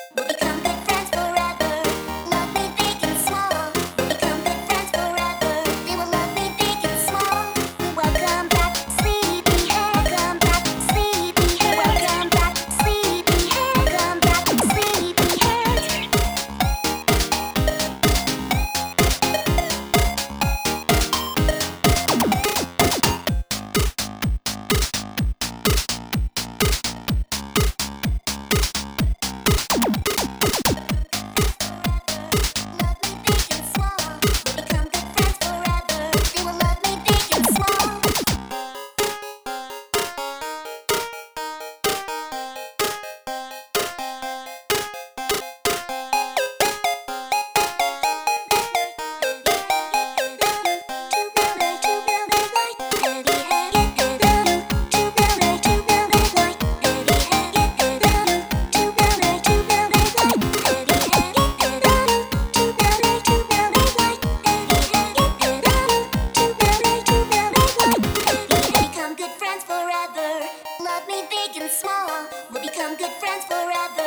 We'll become good friends forever. Love me big and small. We'll become good friends forever. They will love me big and small. Welcome back, sleepyhead. Welcome back, sleepyhead. Welcome back, sleepyhead. Welcome back, sleepyhead. Love me big and small. We'll become good friends forever. They will love me big and small. Become good friends forever. Love me big and small. We'll become good friends forever.